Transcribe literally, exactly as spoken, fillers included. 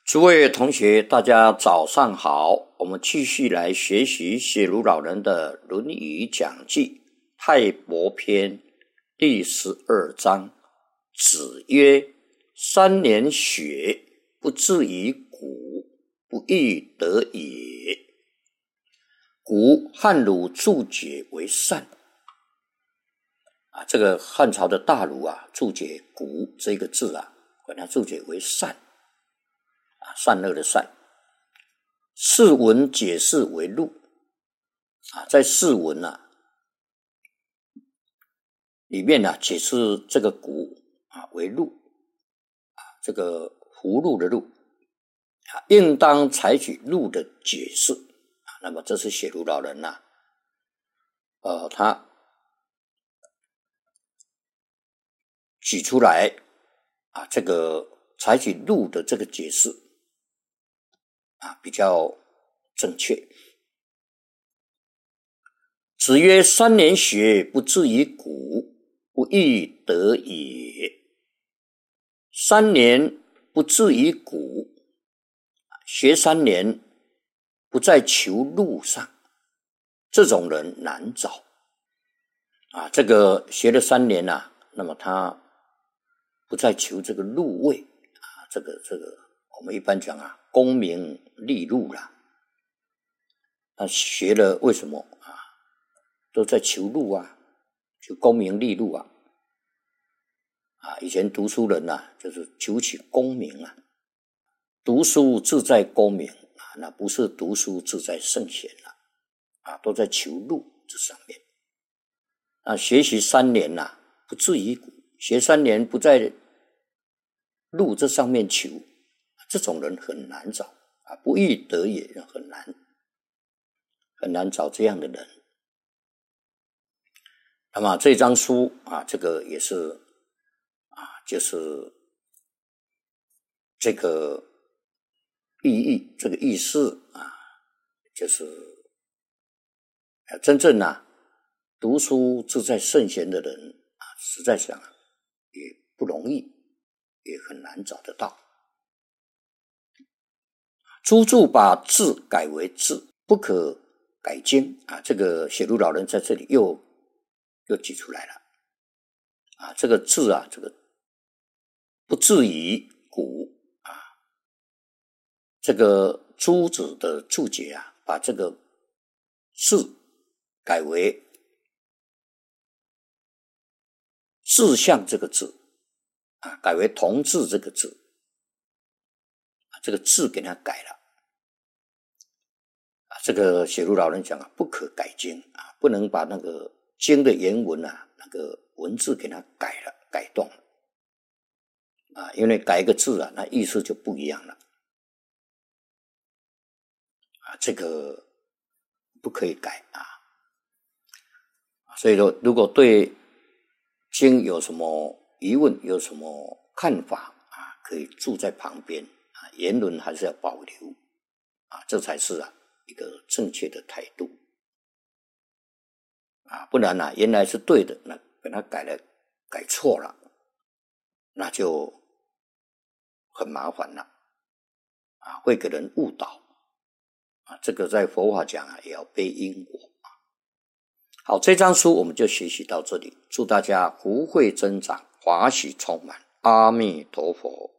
诸位同学，大家早上好。我们继续来学习写如老人的《论语讲记》泰伯篇第十二章。子曰：三年学，不至于古，不亦得也。古汉儒注解为善啊，这个汉朝的大儒啊，注解古这个字啊，管它注解为善啊，善恶的善。释文解释为路啊，在释文啊里面啊解释这个古啊为路啊，这个葫芦的路啊，应当采取路的解释啊。那么这是写如老人呐、啊，呃，他举出来啊，这个采取路的这个解释啊，比较正确。子曰：三年学，不至于古，不亦得也。三年不至于古，学三年不在求路上，这种人难找啊。这个学了三年啊，那么他不再求这个路位啊，这个这个我们一般讲啊，功名利禄啦。他学了为什么啊？都在求路啊，求功名利禄啊。啊，以前读书人啊，就是求取功名啊。读书志在功名啊，那不是读书志在圣贤了啊，都在求路这上面。啊，学习三年呐、啊，不至于古，学三年不在路这上面求，这种人很难找啊，不亦得也，很难很难找这样的人。那么这张书啊，这个也是啊，就是这个意义，这个意思啊，就是真正啊读书志在圣贤的人啊，实在上也不容易，也很难找得到。朱注把字改为字，不可改经啊，这个写如老人在这里又又举出来了啊，这个字啊，这个不至于古啊，这个朱子的注解啊，把这个字改为志向这个字啊，改为同志这个字啊，这个字给它改了啊。这个写如老人讲啊，不可改经啊，不能把那个经的原文啊，那个文字给它改了，改动了啊，因为改一个字啊，那意思就不一样了啊，这个不可以改啊。所以说，如果对经有什么疑问，有什么看法啊，可以注在旁边啊，言论还是要保留啊，这才是啊一个正确的态度啊，不然啊，原来是对的，那给他改了，改错了，那就很麻烦了啊，会给人误导啊。这个在佛法讲啊，也要背因果啊。好，这章书我们就学习到这里，祝大家福慧增长，法喜充满，阿弥陀佛。